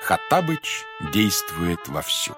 Хоттабыч действует вовсю.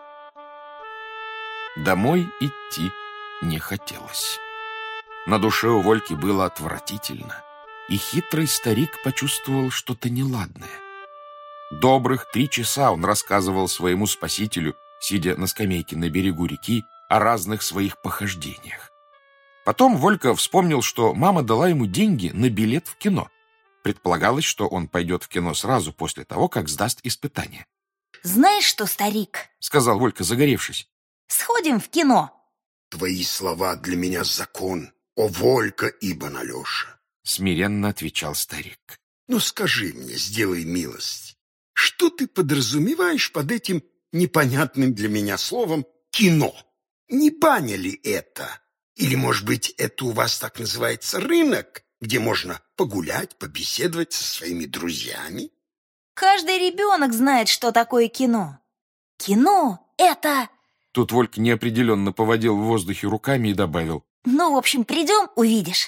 Домой идти не хотелось. На душе у Вольки было отвратительно, и хитрый старик почувствовал что-то неладное. Добрых 3 часа он рассказывал своему спасителю, сидя на скамейке на берегу реки, о разных своих похождениях. Потом Волька вспомнил, что мама дала ему деньги на билет в кино. Предполагалось, что он пойдет в кино сразу после того, как сдаст испытание. «Знаешь что, старик?» — сказал Волька, загоревшись. «Сходим в кино». «Твои слова для меня закон, о Волька Ибн Алеша», — смиренно отвечал старик. «Ну скажи мне, сделай милость, что ты подразумеваешь под этим непонятным для меня словом «кино»? Не баня ли это? Или, может быть, это у вас так называется рынок, где можно погулять, побеседовать со своими друзьями?» «Каждый ребенок знает, что такое кино. Кино — это...» Тут Волька неопределенно поводил в воздухе руками и добавил: «Ну, в общем, придем, увидишь».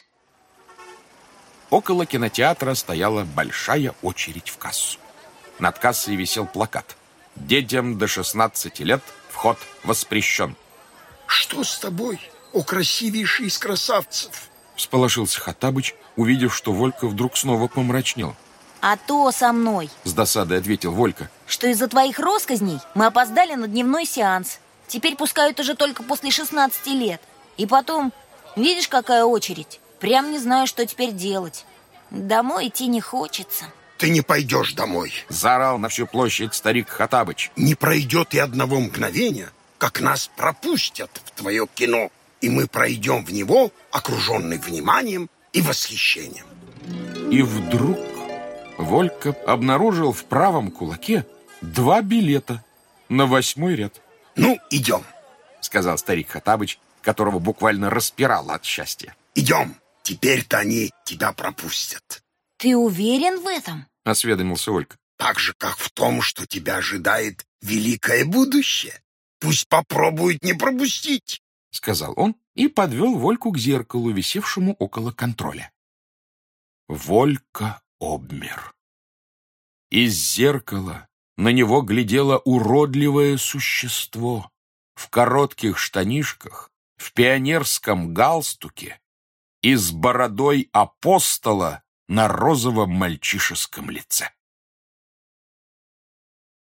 Около кинотеатра стояла большая очередь в кассу. Над кассой висел плакат: «Детям до 16 лет вход воспрещен». «Что с тобой, о красивейший из красавцев?» — всполошился Хоттабыч, увидев, что Волька вдруг снова помрачнел. «А то со мной», — с досадой ответил Волька, «что из-за твоих россказней мы опоздали на дневной сеанс. Теперь пускают уже только после 16 лет. И потом, видишь, какая очередь? Прям не знаю, что теперь делать. Домой идти не хочется». «Ты не пойдешь домой!» — заорал на всю площадь старик Хоттабыч. «Не пройдет и одного мгновения, как нас пропустят в твое кино, и мы пройдем в него, окруженный вниманием и восхищением». И вдруг Волька обнаружил в правом кулаке 2 билета на 8-й ряд. «Ну, идем», — сказал старик Хоттабыч, которого буквально распирало от счастья. «Идем, теперь-то они тебя пропустят». «Ты уверен в этом?» — осведомился Волька. «Так же, как в том, что тебя ожидает великое будущее. Пусть попробуют не пропустить», — сказал он и подвел Вольку к зеркалу, висевшему около контроля. Волька обмер. Из зеркала на него глядело уродливое существо в коротких штанишках, в пионерском галстуке и с бородой апостола на розовом мальчишеском лице.